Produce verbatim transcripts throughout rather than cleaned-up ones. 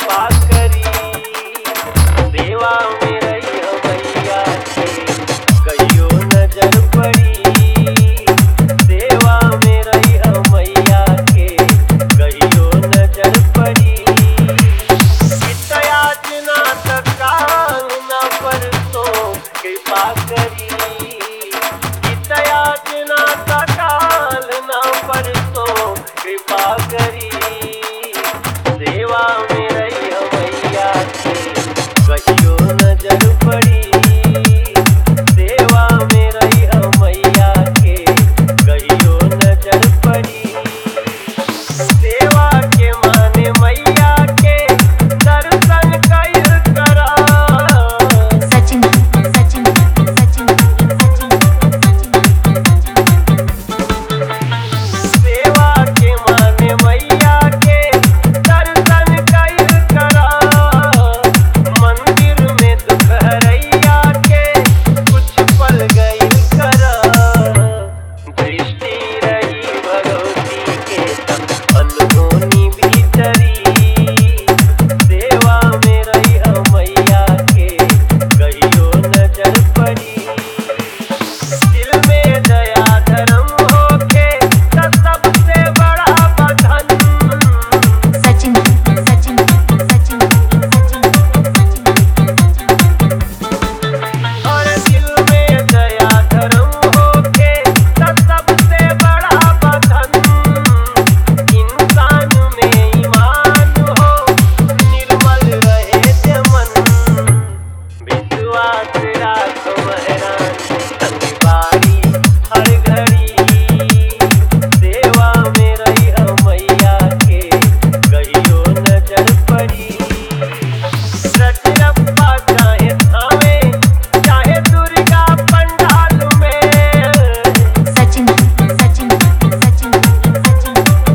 कृपा करी। सेवा में रही मैया के कहियो नजर पड़ी। सेवा में रही मैया के कहियो नजर पड़ी। याचना तकाल न परसों कृपा करी। याचना तकाल न परसों कृपा करी। सेवा में रही मैया के कहियो नजर पड़ी। सेवा में रही मैया के कहियो नजर पड़ी। सेवा के माने मैया के दर्शन कइल करा। सचिन सचिन सचिन सचिन सेवा के माने मैया के दर्शन कइल करा। मंदिर में दुख हरैया के कुछ पल गइल करा। दृष्टि रही भगवती के तब अनहोनी भीतरी। सेवा में रही मैया के कहियो नजर पड़ी। दिल में दया धर्म होके त सबसे बड़ा बंधन। सचिन सचिन सचिन सचिन और दिल में दया धर्म होके त सबसे बड़ा बंधन। इंसान में ईमान हो निर्मल रहे ते मन। विश्वास राख महरान संगवारी हर घड़ी। सेवा में रही मैया के कहियो नजर पड़ी। रजरप्पा चाहे थावे चाहे दुर्गा पंडाल में। सचिन सचिन सचिन सचिन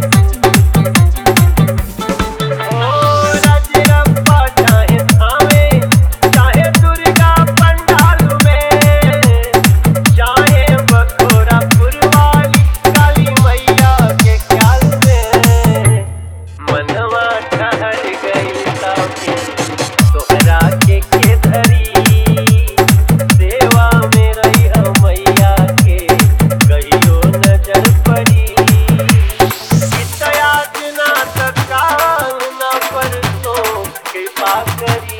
ओ रजरप्पा चाहे थावे चाहे दुर्गा पंडाल में। चाहे बखोरापुर वाली काली मैया के ख्याल में। मनवा ठहर गई ताके तोहरा के के धरी। सेवा में रही मैया के कहियो नजर पड़ी। याचना तकाल न परसों कृपा करी।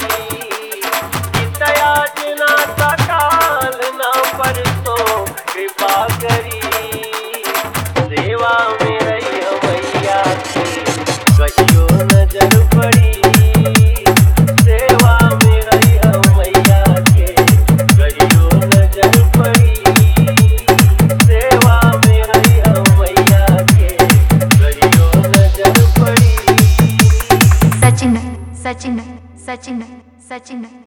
याचना तकाल न परसों कृपा करी। सेवा में रही मैया के कहियो नजर पड़ी। सेवा में रही मैया के कहियो नजर पड़ी। सेवा में रही मैया के कहियो नजर पड़ी। सचिन सचिन सचिन सचिन